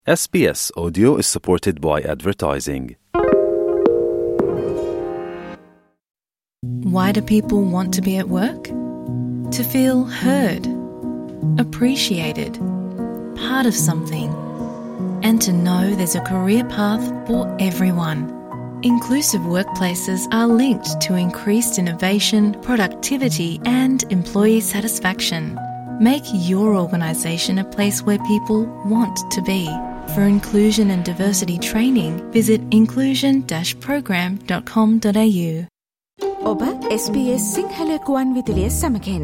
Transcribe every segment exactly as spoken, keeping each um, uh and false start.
S B S Audio is supported by advertising. Why do people want to be at work? To feel heard, appreciated, part of something, and to know there's a career path for everyone. Inclusive workplaces are linked to increased innovation, productivity, and employee satisfaction. Make your organisation a place where people want to be. For inclusion and diversity training, visit inclusion dash program dot com dot a u. ඔබ S B S Sinhala ගුවන් විදුලිය සමගින්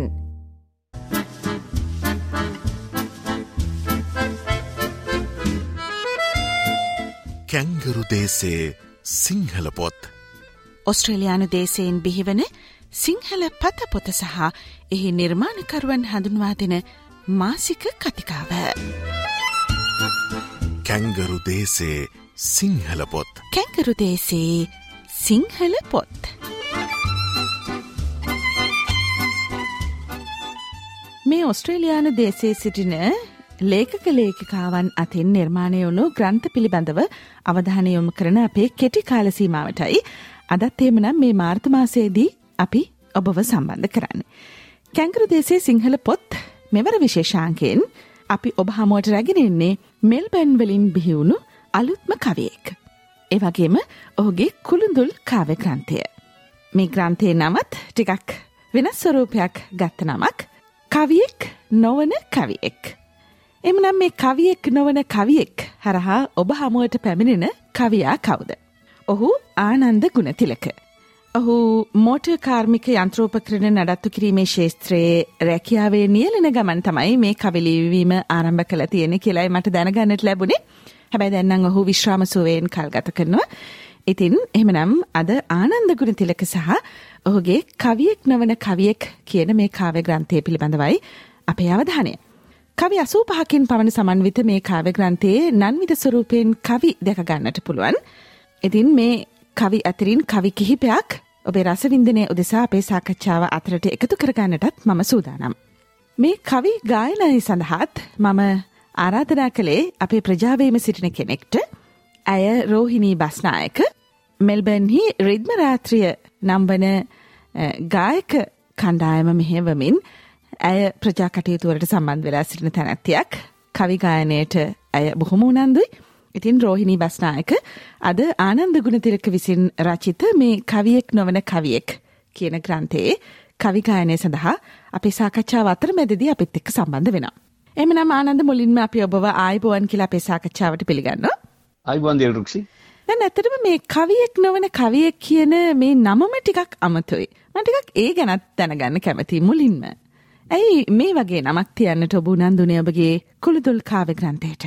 kangaroo දේශයේ Sinhala පොත්. ඔස්ට්‍රේලියානු දේශයෙන් බිහිවන සිංහල පතපොත සහ එහි නිර්මාණකරුවන් හඳුන්වා දෙන මාසික කතිකාව. Kangaroo දේශයේ Sinhala පොත්. කැංගරු දේශයේ සිංහල පොත්. මේ ඔස්ට්‍රේලියානු දේශයේ සිටින ලේඛක ලේඛිකාවන් අතින් නිර්මාණය වුණු ග්‍රන්ථ පිළිබඳව අවධානය යොමු කරන අපේ කෙටි කාල සීමාවටයි අදත් එහෙමනම් මේ මාර්තු මාසයේදී අපි ඔබව සම්බන්ධ කරන්නේ. කැංගරු දේශයේ සිංහල පොත් මෙවර විශේෂාංකයෙන් අපි ඔබ හමුවට රැගෙන ඉන්නේ මෙල්බර්න් වලින් බිහි වුණු අලුත්ම කවියෙක්. ඒ වගේම ඔහුගේ කුළුඳුල් කාව්‍ය ග්‍රන්ථය. මේ ග්‍රන්ථයේ නමත් ටිකක් වෙනස් ස්වරූපයක් ගත්ත නමක්. කවියෙක් නොවන කවියෙක්. එමනම් මේ කවියෙක් නොවන කවියෙක් හරහා ඔබ හමුවට පැමිණෙන කවියා කවුද? ඔහු ආනන්ද ගුණතිලක. ඔහු මෝටර් කාර්මික යන්ත්‍රෝපකරණ නඩත්තු කිරීමේ ශාස්ත්‍රයේ රැකියාවේ නියැලෙන ගමන් තමයි මේ කවි ලියවීම ආරම්භ කළා තියෙන්නේ කියලායි මට දැනගන්නට ලැබුණේ. හැබැයි දැන් නම් ඔහු විශ්‍රාම සුවයෙන් කල් ගත කරනවා. ඉතින් එහෙමනම් අද ආනන්ද ගුණතිලක සහ ඔහුගේ කවියෙක් නොවන කවියෙක් කියන මේ කාව්‍ය ග්‍රන්ථය පිළිබඳවයි අපේ අවධානය. කවි අසූපහකින් පමණ සමන්විත මේ කාව්‍ය ග්‍රන්ථයේ නන්විත ස්වරූපයෙන් කවි දැක ගන්නට පුළුවන්. ඉතින් මේ කවි අතරින් කවි කිහිපයක් ඔබේ රසවින්දනය උදෙසා අපේ සාකච්ඡාව අතරට එකතු කරගන්නටත් මම සූදානම්. මේ කවි ගායනය සඳහාත් මම ආරාධනා කළේ අපේ ප්‍රජාවේම සිටින කෙනෙක්ට. ඇය රෝහිණී බස්නායක මෙල්බර්න්හි රිද්ම රාත්‍රිය නම් වන ගායක කණ්ඩායම මෙහෙවමින් ඇය ප්‍රජා කටයුතු වලට සම්බන්ධ වෙලා සිටින තැනැත්තියක්. කවි ගායනයට ඇය බොහොම උනන්දුයි. ඉතින් රෝහිණී බස්නායක අද ආනන්ද ගුණතිලක විසින් රචිත මේ කවියෙක් නොවන කවියෙක් කියන ග්‍රන්ථයේ කවි ගායනය සඳහා අපේ සාකච්ඡාව අතරමැදදී අපිත් එක්ක සම්බන්ධ වෙනවා. එහෙමනම් ආනන්ද මුලින්ම අපි ඔබව ආයුබෝවන් කියලා අපේ සාකච්ඡාවට පිළිගන්නවා. ආයුබෝවන් දේරුක්ෂි. දැන් ඇත්තටම මේ කවියෙක් නොවන කවියෙක් කියන මේ නමම ටිකක් අමතොයි. මම ටිකක් ඒ ගැනත් දැනගන්න කැමතියි මුලින්ම. ඇයි මේ වගේ නමක් තියන්නට ඔබ උනන්දුනේ ඔබගේ කුළුදුල් කාව්‍ය ග්‍රන්ථයට?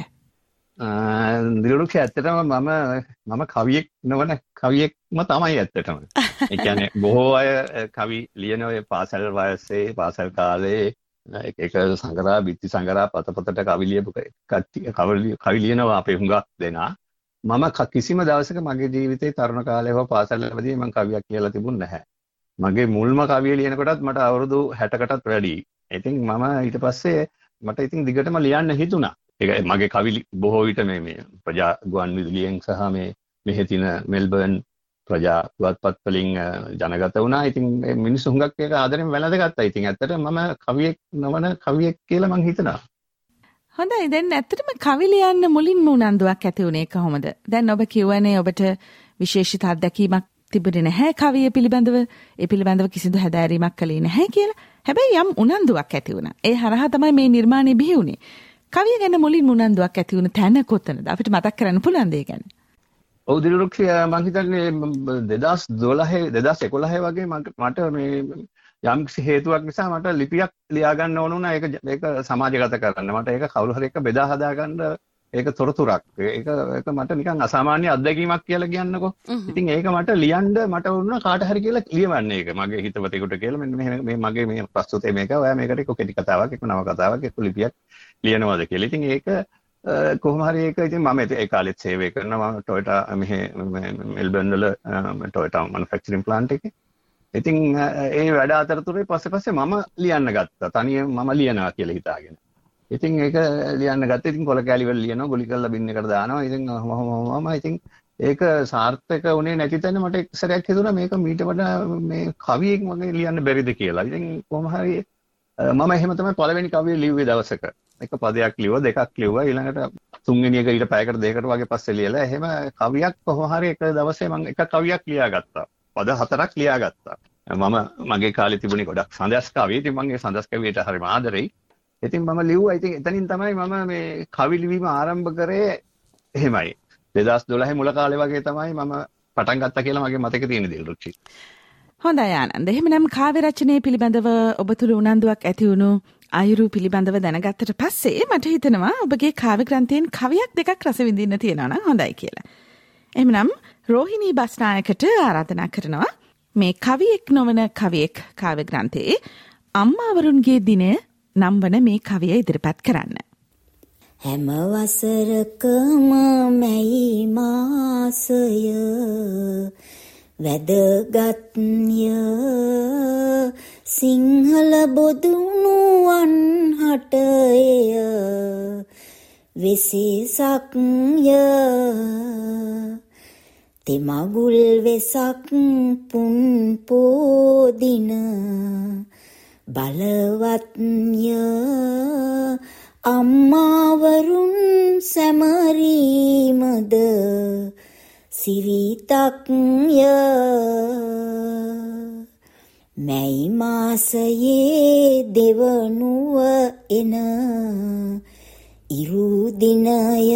දිරුක්ෂි ඇත්තටම මම මම කවියෙක් නොවන කවියෙක්ම තමයි ඇත්තටම. ඒ කියන්නේ බොහෝ අය කවි ලියන ඔය පාසල් වයසේ පාසල් කාලේ එක එක සංගරා බිත්ති සංගරා පතපතට කවි ලියපු කට්ටිය කවි ලියනවා අපේ හුඟක් දෙනා. මම කිසිම දවසක මගේ ජීවිතේ තරුණ කාලේ හෝ පාසල්වලදී මම කවියක් කියලා තිබුණේ නැහැ. මගේ මුල්ම කවිය ලියනකොටත් මට අවුරුදු හැටකටත් වැඩි. ඉතින් මම ඊට පස්සේ මට ඉතින් දිගටම ලියන්න හිතුණා. ඒක මගේ කවි බොහෝ විට මේ මේ ප්‍රජා ගුවන් විදුලියෙන් සහ මේ මෙහි තියෙන මෙල්බර්න් ප්‍රජා පුවත්පත් වලින් ජනගත වුණා. ඉතින් මිනිස්සු හුඟක් ඒක ආදරෙන් වැළඳගත්තා. ඉතින් ඇත්තට මම කවියෙක් නොවන කවියෙක් කියලා මං හිතනවා. හොඳයි. දැන් ඇත්තටම කවි ලියන්න මුලින්ම උනන්දුවක් ඇති වුණේ කොහොමද? දැන් ඔබ කියවනේ ඔබට විශේෂිත අත්දැකීමක් තිබුණේ නැහැ කවිය පිළිබඳව. ඒ පිළිබඳව කිසිදු හැදෑරීමක් කළේ නැහැ කියලා. හැබැයි යම් උනන්දුවක් ඇති වුණා. ඒ හරහා තමයි මේ නිර්මාණය බිහි වුණේ. කවිය ගැන මුලින්ම උනන්දුවක් ඇති වුණ තැන කොතනද? අපිට මතක් කරන්න පුළුවන්ද ඒ ගැන? ඔව් දිරුක්ෂි මම හිතන්නේ දෙදාස් දොළහ දෙදාස් එකොළහ වගේ මට මේ යම් හේතුවක් නිසා මට ලිපියක් ලියා ගන්න ඕන වුණා. ඒක ඒක සමාජගත කරන්න. මට ඒක කවුරු හරි එක්ක බෙදා හදා ගන්න ඒක තොරතුරක්. ඒක ඒක මට නිකන් අසාමාන්‍ය අත්දැකීමක් කියලා කියන්නකෝ. ඉතින් ඒක මට ලියන්න මට වුණා කාට හරි කියලා ලියවන්න ඒක. මගේ හිතවතෙකුට කියලා මෙන්න මේ මගේ මේ ප්‍රස්තුතේ මේක. ඔයා මේකට එක්ක කෙටි කතාවක් එක්ක නව කතාවක් එක්ක ලිපියක් ලියනවාද කියලා. ඉතින් ඒක කොහොම හරි ඒක ඉතින් මම ඒ කාලෙත් සේවය කරනවා. මම ටොයෝටා මෙහි මෙල්බර්න් වල ටොයෝටා මැනුෆැක්චරින් ප්ලාන්ට් එකේ. ඉතින් ඒ වැඩ අතරතුරේ පස්සේ පස්සේ මම ලියන්න ගත්තා. තනියම මම ලියනවා කියලා හිතාගෙන. ඉතින් ඒක ලියන්න ගත්තා. ඉතින් කොල කැලි වල ලියනවා, ගුලි කරලා බින් එකට දානවා. ඉතින් මම ඉතින් ඒක සාර්ථක වුණේ නැති තැන මට එක් සැරයක් හිතුණා මේක මීට වඩා මේ කවියෙක් වගේ ලියන්න බැරිද කියලා. ඉතින් කොහොම හරි මම එහෙම තමයි පළවෙනි කවිය ලිව්වේ දවසක. එක පදයක් ලිව්වා, දෙකක් ලිව්වා, ඊළඟට තුන්වෙනි එක ඊට පැයකට දෙකකට වගේ පස්සේ ලියලා එහෙම කවියක් කොහොම හරි එක දවසේ මම එක කවියක් ලියාගත්තා. පද හතරක් ලියාගත්තා. මම මගේ කාලේ තිබුණේ ගොඩක් සඳස් කවි. ඉතින් මම ඒ සඳස් කවියට හරිම ආදරෙයි. ඉතින් මම ලිව්වා. ඉතින් එතනින් තමයි මම මේ කවි ලිවීම ආරම්භ කරේ. එහෙමයි. දෙදාස් දොළහ මුල කාලේ වගේ තමයි මම පටන් ගත්තා කියලා මගේ මතකේ තියෙන දේ රුචි. හොඳයි ආනන්ද. එහෙමනම් කාව්‍ය රචනයේ පිළිබඳව ඔබ තුළ උනන්දුවක් ඇති වුණු අයුරු පිළිබඳව දැනගත්තට පස්සේ මට හිතෙනවා ඔබගේ කාව්‍ය ග්‍රන්ථයෙන් කවියක් දෙකක් රස විඳින්න තියෙනවා නම් හොඳයි කියලා. එහෙමනම් රෝහිණී බස්නායකට ආරාධනා කරනවා මේ කවියෙක් නොවන කවියෙක් කාව්‍ය ග්‍රන්ථයේ අම්මාවරුන්ගේ දිනය නම් වන මේ කවිය ඉදිරිපත් කරන්න. හැම වසරකම මැයි මාසය වැදගත්ය සිංහල බොදුනුවන් හටය වෙසෙසක්ය තෙමගුල් වෙසක් පුන් පෝදින බලවත්ය අම්මාවරුන් සැමරීමද සිරිතක්ය මැයි මාසයේ දෙවනුව එන ඉරුදිනය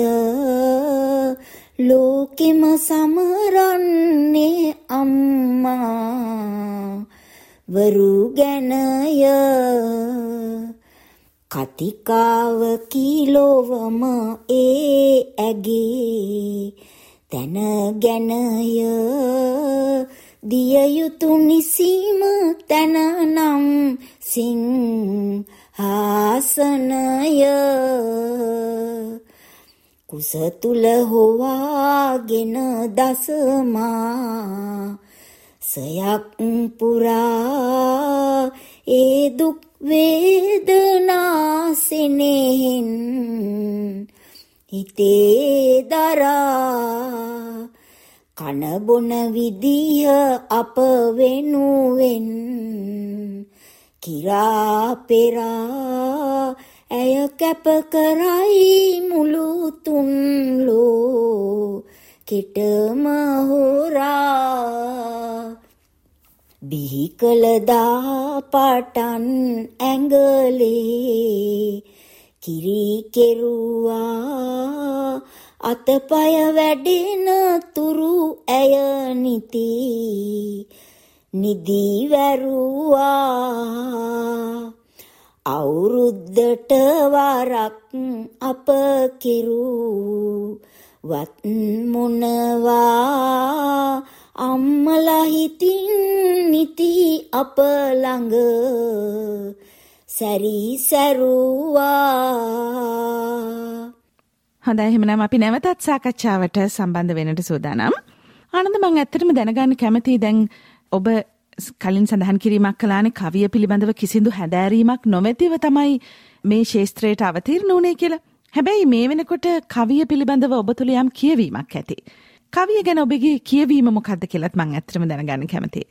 ලෝකෙම සමරන්නේ අම්මා වරු ගැනය කතිකාව කිලෝවම ඒ ඇගේ තැන ගැනය දිය යුතු නිසීම තැන නම් සිංහාසනය කුස තුල හොවාගෙන දසමා සයක් පුරා ඒ දුක් වේදනා සෙනෙහෙන් හිතේ දරා කන බොන විදිය අප වෙනුවෙන් කිරා පෙරා ඇය කැප කරයි මුළු තුන් ලෝ කෙටම හොරා බිහි කළදා පටන් ඇඟලේ කිරි කෙරුවා අතපය වැඩෙන තුරු ඇය නිති නිදි වැරුවා අවුරුද්දට වරක් අප කෙරූ වත් මොනවා අම්මලා හිතින් නිති අප ළඟ සැරි සැරුවා. හොඳයි එහෙනම් අපි නැවතත් සාකච්ඡාවට සම්බන්ධ වෙන්නට සූදානම්. ආනන්ද මම ඇත්තටම දැනගන්න කැමතියි දැන් ඔබ කලින් සඳහන් කිරීමක් කළානේ කවිය පිළිබඳව කිසිදු හැදෑරීමක් නොමැතිව තමයි මේ ශාස්ත්‍රයට අවතීර්ණ වුණේ කියලා. හැබැයි මේ වෙනකොට කවිය පිළිබඳව ඔබ තුළ යම් කියවීමක් ඇති. කවිය ගැන ඔබගේ කියවීම මොකක්ද කියලාත් මම ඇත්තටම දැනගන්න කැමතියි.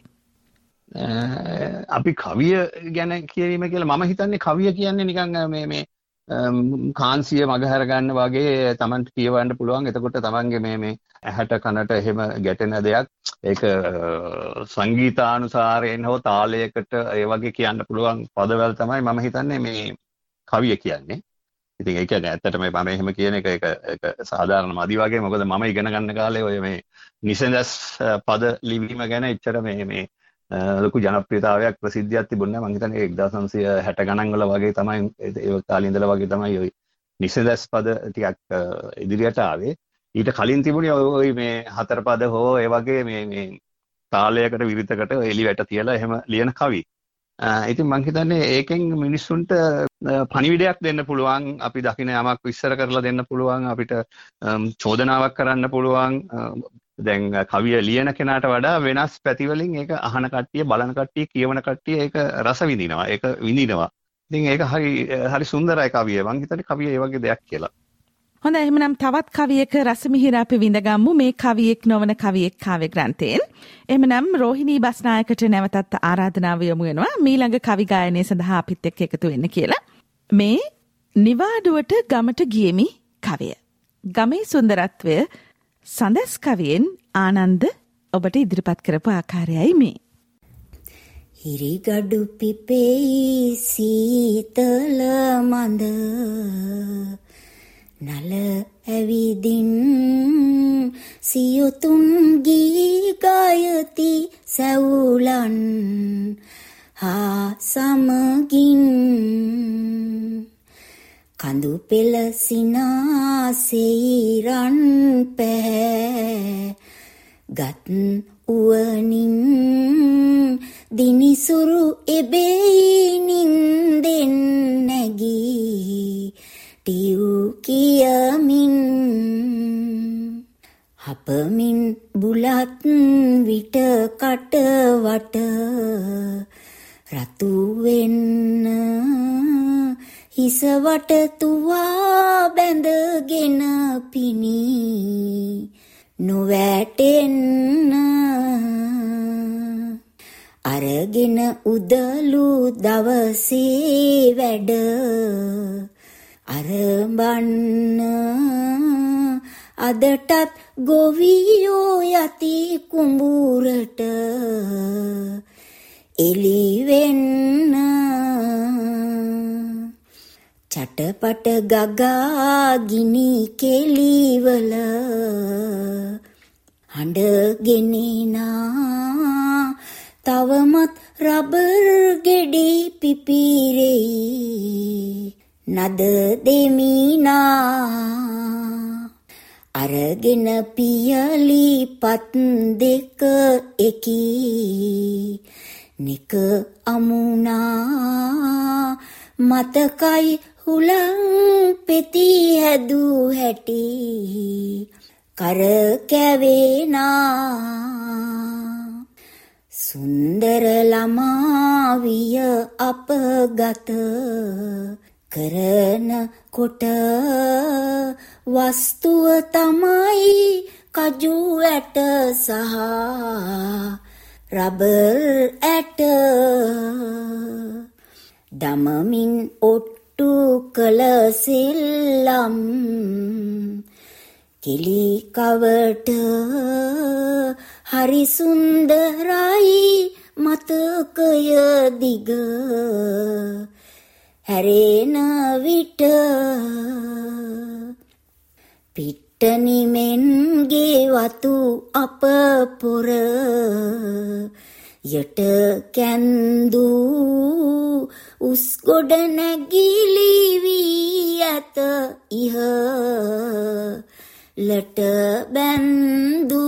අපි කවිය ගැන කියවීම කියලා මම හිතන්නේ කවිය කියන්නේ නිකන් මේ මේ කාන්සිය මගහැර ගන්න වගේ Tamanට කියවන්න පුළුවන්. එතකොට Tamanගේ මේ මේ ඇහැට කනට එහෙම ගැටෙන දෙයක් ඒක සංගීතානුසාරයෙන් හෝ තාලයකට ඒ වගේ කියන්න පුළුවන් පදවල තමයි මම හිතන්නේ මේ කවිය කියන්නේ. ඉතින් ඒක කියන්නේ ඇත්තටම මම එහෙම කියන එක ඒක ඒක සාධාරණ මදි වගේ. මොකද මම ඉගෙන ගන්න කාලේ ඔය මේ නිසඳස් පද ලිවීම ගැන එච්චර මේ මේ ලොකු ජනප්‍රියතාවයක් ප්‍රසිද්ධියක් තිබුණේ නැහැ. මම හිතන්නේ එක්දාස් නවසිය හැට ගණන් වල වගේ තමයි ඒ කාලේ ඉඳලා වගේ තමයි ඔය නිසඳස් පද ටිකක් ඉදිරියට ආවේ. ඊට කලින් තිබුණේ ඔය මේ හතර පද හෝ ඒ වගේ මේ මේ තාලයකට විරිතකට එලිවැට තියලා එහෙම ලියන කවි. ඉතින් මම හිතන්නේ ඒකෙන් මිනිස්සුන්ට පණිවිඩයක් දෙන්න පුළුවන්. අපි දකින්න යමක් විස්තර කරලා දෙන්න පුළුවන්. අපිට චෝදනාවක් කරන්න පුළුවන්. දැන් කවිය ලියන කෙනාට වඩා වෙනස් පැතිවලින් ඒක අහන කට්ටිය, බලන කට්ටිය, කියවන කට්ටිය ඒක රස විඳිනවා. ඒක විඳිනවා. ඉතින් ඒක හරි හරි සුන්දරයි කවිය. මං හිතන්නේ කවිය ඒ වගේ දෙයක් කියලා. හොඳයි එහෙනම් තවත් කවියක රසමිහිර අපි විඳගම්මු මේ කවියෙක් නොවන කවියෙක් කාව්‍ය ග්‍රන්ථයෙන්. එහෙනම් රෝහිණී බස්නායකට නැවතත් ආරාධනාව යොමු වෙනවා මීළඟ කවි ගායනය සඳහා අපිත් එක්ක එකතු වෙන්න කියලා. මේ නිවාඩුවට ගමට ගියෙමි කවිය. ගමේ සුන්දරත්වය සඳස් කවියෙන් ආනන්ද ඔබට ඉදිරිපත් කරපු ආකාරයයි මේ. හිරිගඩු පිපෙයි සීතල මඳ නල ඇවිදින් සියොතුන් ගී ගායති සැවුලන් හා සමගින් කඳු පෙළ සිනාසෙයිරන් පැහැ ගත් උවනින් දිනිසුරු එබෙයිනින් දෙන් නැගී ටියු කියමින් හපමින් බුලත් විට කටවට රතු වෙන්න හිසවට තුවා බැඳගෙන පිණි නොවැටෙන්න අරගෙන උදලු දවසේ වැඩ අරඹන්න අදටත් ගොවියෝ යති කුඹුරට එළිවෙන්න චටපට ගගා ගිනි කෙලිවල හඬගෙනිනා තවමත් රබර් ගෙඩි පිපිරෙයි නද දෙමිනා අරගෙන පියලි පත් දෙක එකී නික අමුණා මතකයි හුලං පෙති හැදු හැටි කර කැවේනා සුන්දර ළමාවිය අපගත කරන කොට වස්තුව තමයි කජු ඇට සහ රබර් ඇට දමමින් ඔට්ටු කළ සෙල්ලම් කිලි කවට හරි සුන්දරයි මතකය දිග හැරෙන විට පිට්ටනිමෙන්ගේ වතු අප පොර යට කැන්දු උස්ගොඩ නැගිලි වී ඇත ඉහළට බැන්දු.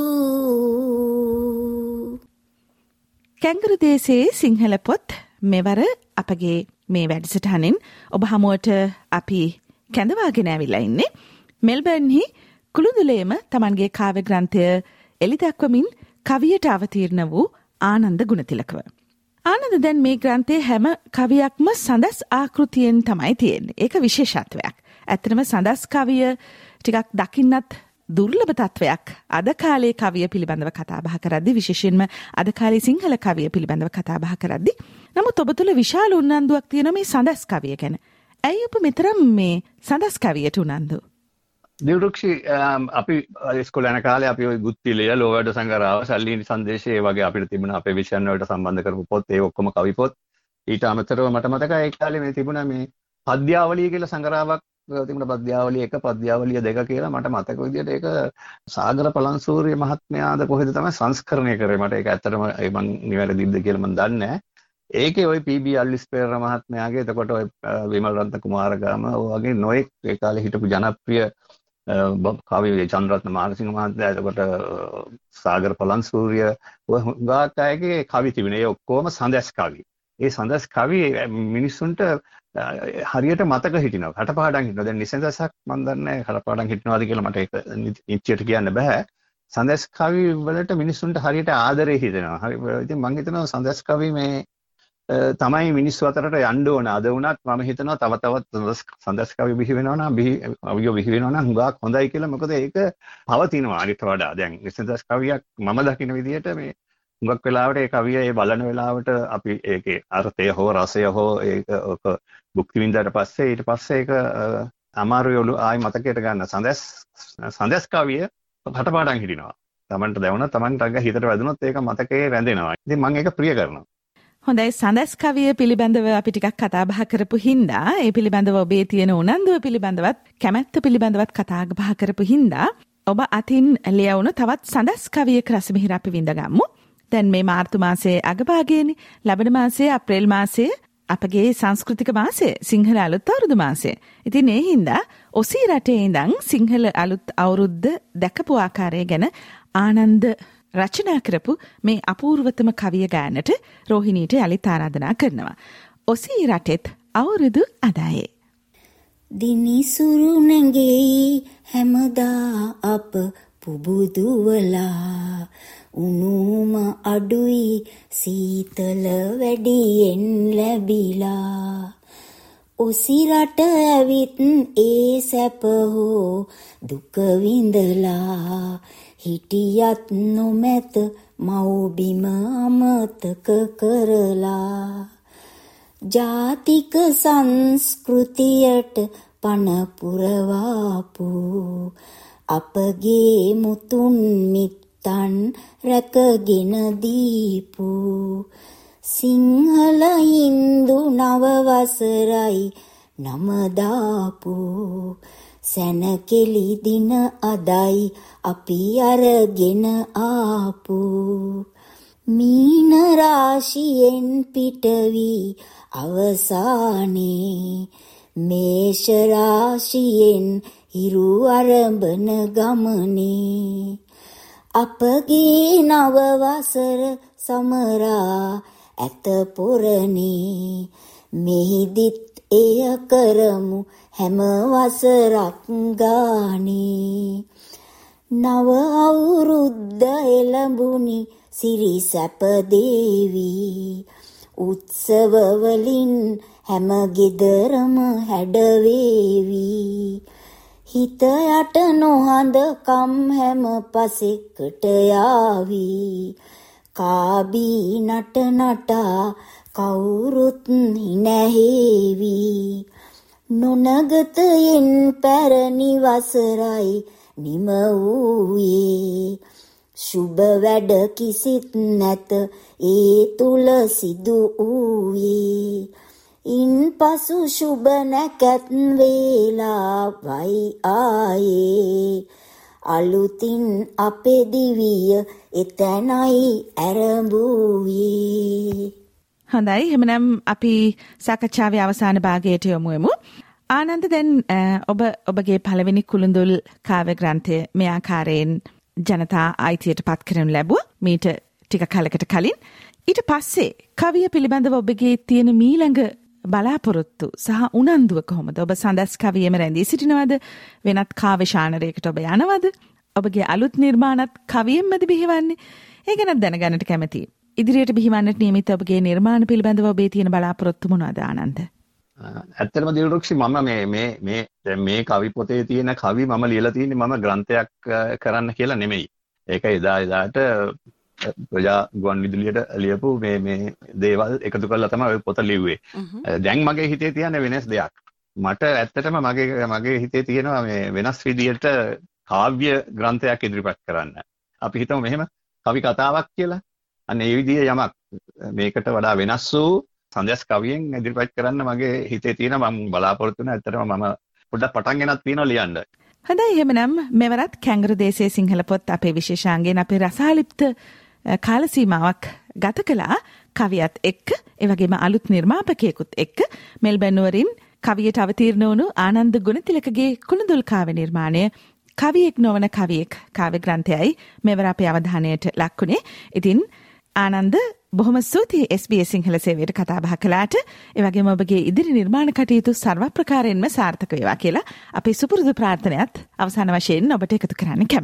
කැංගරු දේශයේ සිංහල පොත් මෙවර අපගේ මේ වැඩසටහනින් ඔබ හමුවට අපි කැඳවාගෙන ඇවිල්ලා ඉන්නේ. මෙල්බර්න්හි කුළුඳුලේම තමන්ගේ කාව්‍ය ග්‍රන්ථය එළි දක්වමින් කවියට අවතීර්ණ වූ ආනන්ද ගුණතිලකව. ආනන්ද දැන් මේ ග්‍රන්ථයේ හැම කවියක්ම සඳස් ආකෘතියෙන් තමයි තියෙන්නේ. ඒක විශේෂත්වයක්. ඇත්තටම සඳස් කවිය ටිකක් දකින්නත් දුර්ලභ තත්වයක්. අද කාලේ කවිය පිළිබඳව කතා බහ කරද්දී විශේෂයෙන්ම අද කාලේ සිංහල කවිය පිළිබඳව කතා බහ කරද්දී නමුත් ඔබ තුළ විශාල උනන්දුවක් තියෙන මේ සඳස් කවිය ගැන. ඇයි ඔබ මෙතරම් මේ සඳස් කවියට උනන්දු? දිවුරුක්ෂි අපි ඉස්කෝලේ යන කාලේ අපි ওই ගුත්තිලය ලෝවැඩ සංගරාව සල්ලීනි සංදේශය ඒ වගේ අපිට තිබුණා අපේ විෂයන් වලට සම්බන්ධ කරපු පොත් ඒ ඔක්කොම කවි පොත්. ඊට අමතරව මට මතකයි ඒ කාලේ මේ තිබුණා මේ පද්‍යාවලිය කියලා සංගරාවක් තිබුණා. පද්‍යාවලිය එක පද්‍යාවලිය දෙක කියලා මට මතක විදියට ඒක සාගර පලන්සූරිය මහත්මයාද කොහෙද තමයි සංස්කරණය කරේ. මට ඒක ඇත්තටම මම නිවැරදිද කියලා මම දන්නේ නැහැ. ඒකේ ওই පී.බී. අල්විස් පෙරේරා මහත්මයාගේ එතකොට ওই විමල් රත්න කුමාරගම වගේ නොයෙක් ඒ කාලේ හිටපු ජනප්‍රිය කවි චන්ද්‍රරත්න මානසිංහ මහත්තයා එතකොට සාගර පලන්සූරිය ඔය හුඟක් අයගේ කවි තිබුණේ. ඒ ඔක්කොම සඳස් කවි. ඒ සඳස් කවි මිනිස්සුන්ට හරියට මතක හිටිනවා. කටපාඩම් හිටිනවා. දැන් නිසඳසක් මම දන්නේ කටපාඩම් හිටිනවාද කියලා මට ඒක නිශ්චයට කියන්න බෑ. සඳස් කවි වලට මිනිස්සුන්ට හරියට ආදරේ හිතෙනවා. හරි ඉතින් මම හිතනවා සඳස් කවි මේ තමයි මිනිස්සු අතරට යන්න ඕන. අද වුණත් මම හිතනවා තව තවත් සඳස් කවි බිහි වෙනවා නම් බිහි කවියෝ බිහි වෙනවා නම් හුඟක් හොඳයි කියලා. මොකද ඒක පවතිනවා අනිත් වඩා. දැන් සඳස් කවියක් මම දකින විදිහට මේ හුඟක් වෙලාවට ඒ කවිය ඒ බලන වෙලාවට අපි ඒකේ අර්ථය හෝ රසය හෝ ඒක භුක්ති විඳලා පස්සේ ඊට පස්සේ ඒක අමාරුයි ඔලු ආයි මතකයට ගන්න. සඳස් සඳස් කවිය හටපාඩම් හිටිනවා. Tamanට දැනුණා Tamanට අග හිතට වැදුනොත් ඒක මතකයේ රැඳෙනවා. ඉතින් මම ඒක ප්‍රිය කරනවා. හොඳයි, සඳස් කවිය පිළිබඳව අපි ටිකක් කතා බහ කරපු හින්දා ඒ පිළිබඳව ඔබේ තියෙන උනන්දුව පිළිබඳවත් කැමැත්ත පිළිබඳවත් කතා බහ කරපු හින්දා ඔබ අතින් ලියවුණු තවත් සඳස් කවියක රසමිහිර අපි විඳගමු. දැන් මේ මාර්තු මාසයේ අගභාගයේනේ, ලබන මාසයේ අප්‍රේල් මාසයේ අපගේ සංස්කෘතික මාසය, සිංහල අලුත් අවුරුදු මාසය. ඉතින් ඒ හින්දා ඔසී රටේ ඉඳන් සිංහල අලුත් අවුරුද්ද දැකපු ආකාරය ගැන ආනන්ද රචනා කරපු මේ අපූර්වතම කවිය ගානට රෝහිණීට යලිත් ආරාධනා කරනවා. ඔසී රටෙත් අවුරුදු අදායේ. දිනිසුරු නැගෙයි හැමදා අප පුබුදුවලා, උණුම අඩුයි සීතල වැඩියෙන් ලැබිලා. ඔසි රට ඇවිත් ඒ සැප හෝ දුක විඳලා, හිටියත් නොමැත මව්බිම අමතක කරලා. ජාතික සංස්කෘතියට පණ පුරවාපු අපගේ මුතුන් මිත්තන් රැකගෙන දීපු. සිංහල හින්දු නව වසරයි නම දාපු. සැනකෙලි දින අදයි අපි අරගෙන ආපු. මීන රාශියෙන් පිටවි අවසානේ, මේෂ රාශියෙන් හිරු අරඹන ගමනේ. අපගේ නව වසර සමරා ඇත පොරනේ, මෙහිදිත් එය කරමු හැම වසරක් ගානේ. නව අවුරුද්ද එළඹුනි සිරි සැප දේවි, උත්සව වලින් හැම ගෙදරම හැඩවේවි. හිත යට නොහඳ කම් හැම පසෙකට යාවි, කාබී නට නටා කවුරුත් නැහෙවි. නොනගතයෙන් පැරණි වසරයි නිම වූයේ, සුබ වැඩ කිසිත් නැත ඒ තුල සිදු වූයේ. ඉන් පසු සුබ නැකත් වේලාවයි ආයේ, අලුතින් අපේ දිවිය එතනයි ඇරඹුවේ. හොඳයි, එහෙනම් අපි සාකච්ඡාවේ අවසාන භාගයට යමු එමු. ආනන්ද, දැන් ඔබ ඔබගේ පළවෙනි කුළුඳුල් කාව්‍ය ග්‍රන්ථය මේ ආකාරයෙන් ජනතා අයිතියට පත් කරනු ලැබුවා මීට ටික කලකට කලින්. ඊට පස්සේ කවිය පිළිබඳව ඔබගේ තියෙන මීළඟ බලාපොරොත්තු සහ උනන්දුව කොහොමද? ඔබ සඳස් කවියෙම රැඳී සිටිනවද? වෙනත් කාව්‍ය ශානරයකට ඔබ යනවද? ඔබගේ අලුත් නිර්මාණත් කවියෙන්මද බිහිවන්නේ? ඒ ගැන දැනගන්නට කැමතියි. ඉදිරියට බිහිවන්නට නියමිත ඔබගේ නිර්මාණ පිළිබඳව ඔබේ තියෙන බලාපොරොත්තු මොනවද ආනන්ද? ඇත්තටම දිලරුක්ෂි, මම මේ මේ මේ මේ කවි පොතේ තියෙන කවි මම ලියලා තියෙන්නේ මම ග්‍රන්ථයක් කරන්න කියලා නෙමෙයි. ඒක එදා එදාට ප්‍රජා ගුවන් විදුලියට ලියපු මේ මේ දේවල් එකතු කරලා තමයි ඔය පොත ලිව්වේ. දැන් මගේ හිතේ තියෙන වෙනස් දෙයක්. මට ඇත්තටම මගේ මගේ හිතේ තියෙනවා මේ වෙනස් විදියට කාව්‍ය ග්‍රන්ථයක් ඉදිරිපත් කරන්න. අපි හිතමු මෙහෙම කවි කතාවක් කියලා. අන්න ඒ විදිහේ යමක් මේකට වඩා වෙනස් වූ සඳස් කවියෙන් ඉදිරිපත් කරන්න මගේ හිතේ තියෙන මම බලාපොරොත්තු වෙන. ඇත්තටම මම පොඩ්ඩක් පටන් ගෙනත් තියෙනවා ලියන්න. හොඳයි, එහෙමනම් මෙවරත් කැංගරු දේශයේ සිංහල පොත් අපේ විශේෂාංගයෙන් අපේ රසාලිප්ත කාල සීමාවක් ගත කළා කවියත් එක්ක, ඒ වගේම අලුත් නිර්මාපකයෙකුත් එක්ක. මෙල්බර්න් නුවරින් කවියට අවතීර්ණ වුණු ආනන්ද ගුණතිලකගේ කුළුඳුල් කාව්‍ය නිර්මාණය කවියෙක් නොවන කවියෙක් කාව්‍ය ග්‍රන්ථයයි මෙවර අපේ අවධානයට ලක්ුණේ. ඉතින් ආනන්ද, බොහොම ස්තුතියි එස් බී එස් සිංහල සේවයට කතා බහ කළාට. ඒ වගේම ඔබගේ ඉදිරි නිර්මාණ කටයුතු සර්ව ප්‍රකාරයෙන්ම සාර්ථක වේවා කියලා අපේ සුපුරුදු ප්‍රාර්ථනාවත් අවසාන වශයෙන් ඔබට එකතු කරන්න කැමතියි.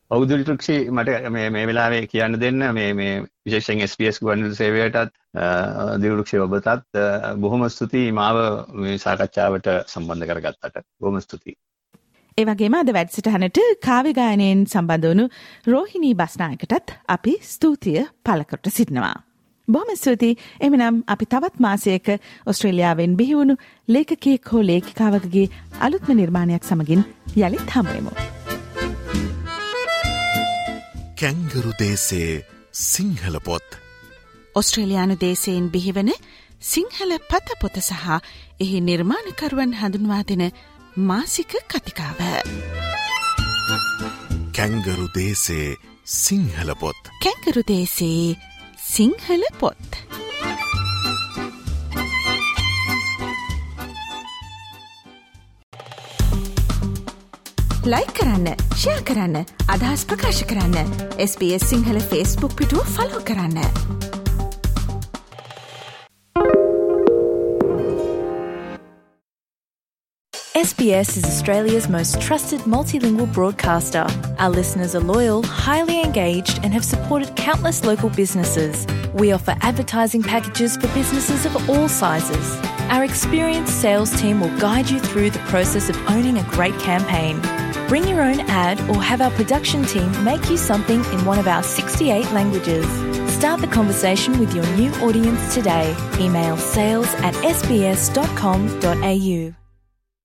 පෞද්ගලික ට්‍රික්ෂි මට මේ මේ වෙලාවේ කියන්න දෙන්න මේ මේ විශේෂයෙන් එස් බී එස් ගුවන්විදුලි සේවයටත් දිරුක්ෂි ඔබටත් බොහොම ස්තුතියි මාව මේ සාකච්ඡාවට සම්බන්ධ කරගත්තට. බොහොම ස්තුතියි. ඒ වගේම අද වැඩසටහනට කාව්‍ය ගායනයෙන් සම්බන්ධ වුණු රෝහිණී බස්නායකටත් අපි ස්තුතිය පළ කොට සිටිනවා. බොහොම ස්තුතියි. එමනම් අපි තවත් මාසයක ඔස්ට්‍රේලියාවෙන් බිහි වුණු ලේඛකයෙක් හෝ ලේඛිකාවකගේ අලුත්ම නිර්මාණයක් සමගින් යළිත් හමු වෙමු. කැංගරු දේශේ සිංහල පොත්. ඔස්ට්‍රේලියානු දේශයෙන් බිහිවන සිංහල පතපොත සහ එහි නිර්මාණකරුවන් හඳුන්වා දෙන මාසික කතිකාව. කැංගරු දේශේ සිංහල පොත්. කැංගරු දේශේ සිංහල පොත්. ලයික් කරන්න, ෂෙයා කරන්න, අදහස් ප්‍රකාශ කරන්න. S B S Sinhala Facebook පිටුව ෆලෝ කරන්න. S B S is Australia's most trusted multilingual broadcaster. Our listeners are loyal, highly engaged, and have supported countless local businesses. We offer advertising packages for businesses of all sizes. Our experienced sales team will guide you through the process of owning a great campaign. Bring your own ad or have our production team make you something in one of our sixty-eight languages. Start the conversation with your new audience today. Email sales at s b s dot com dot a u.